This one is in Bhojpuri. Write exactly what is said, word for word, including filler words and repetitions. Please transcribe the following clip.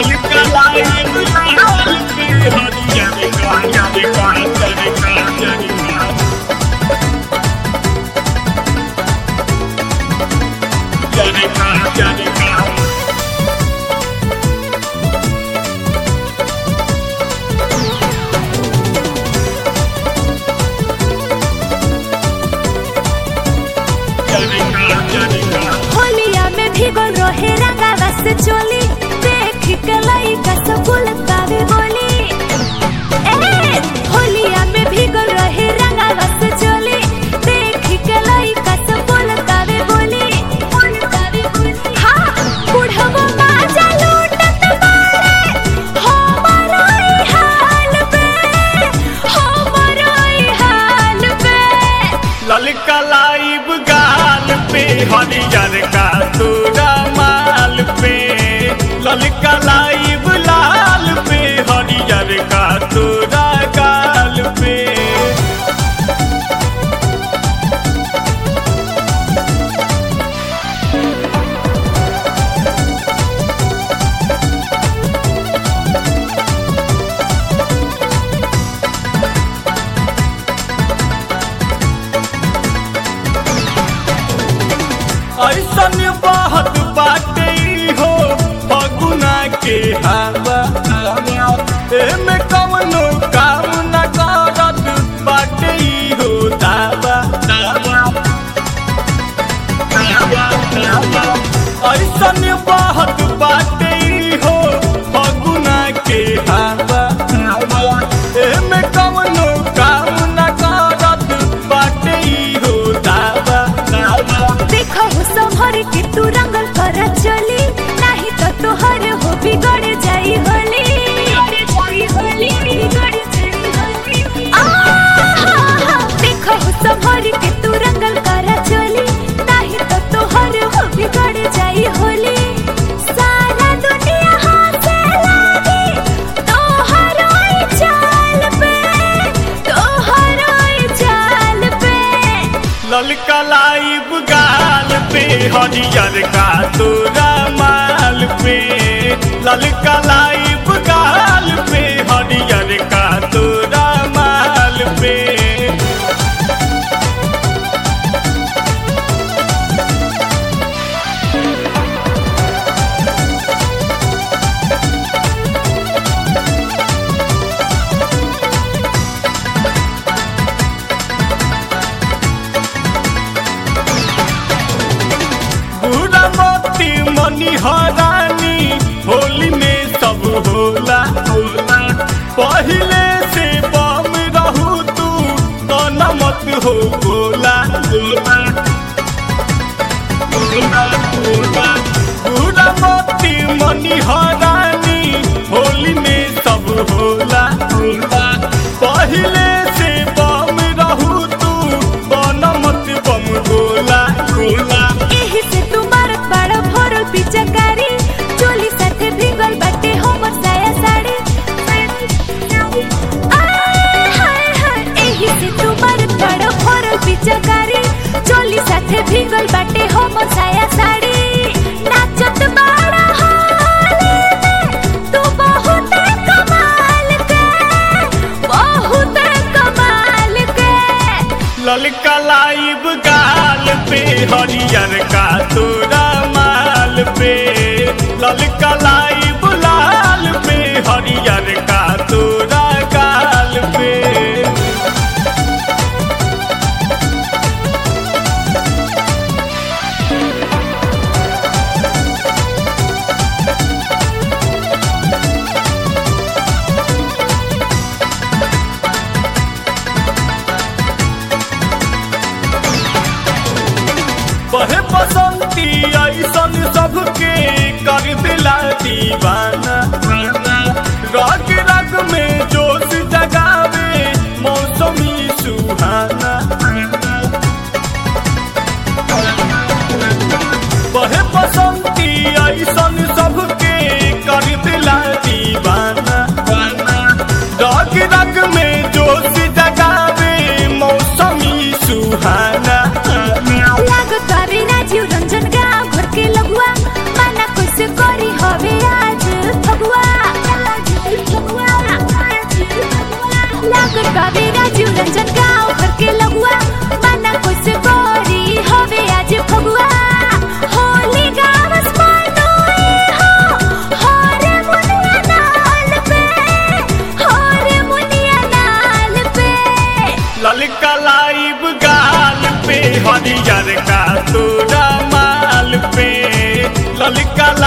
होलिया में भीगल रहे रंगावा से चोली देख के लइका सब बोलतावे बोली। ए होलिया में भीगल रहे रंगावा से चोली देख के लइका सब बोलतावे बोली। हां बुढ़वा माजा लूटत बाड़े हमरो ई हाल पे हमरो ई हाल पे ललका लाइब गाल पे हरियर का तोरा माल पे ललका लाइब लाल पे हरियर का तोरा गाल पे ऐसन बहुत बाटे हो फगुना के हवा एमे कवनो काम न करत बाटे हो दावा ऐसन बहुत बाटे हो फगुना के हवा एमे कवनो काम न करत बाटे हो दावा देखो संभर के तू रंगल कर चली नहीं तो तोहर हो बिगड़ जाई होली देखो संभर के तू रंगल कर चली नहीं तो तोहर हो बिगड़ जाई होली। सारा दुनिया हंसे लागी तोहर ओई चाल पे तोहर ओई चाल पे ललका लाइब गाल पे हरियर का तोरा माल पे ललका लाइब गाल पे हरियर का तोरा माल पे बुरा मोती मनी हरानी होली में सब होला पहले से बम रहू तू तो नमत हो गोला बुरा मोती मनी हरानी होली में सब होला पहले से बम रहू तू तो नमत बम गोला गोला एही से तुम्हार बड़ा भरल पिचकारी चोली साथे भीगल बाटे हमर साया साड़ी आय हाय हाय एही से तुम्हार बड़ा भरल पिचकारी चोली साथे भीगल बाटे हमर साया साड़ी नाचत बड़ा होली में तू बहुत कमाल के बहुत कमाल के ललका लाइब गाल पे हरियर का तोरा माल पे ललका लाइब लाल पे हरियर का तोरा गाल पे बहे बसंती ऐसन सबके कर दिला दीवाना रग रग में जोश जगावे मौसमी सुहाना बहे बसंती ऐसन सबके कर दिला दीवाना रग रग में जोश जगावे मौसमी सुहाना रंजन गाँव घर के लगुआ माना कैसे करी हवे आज फगुआ पियर का तोरा माल पे ललका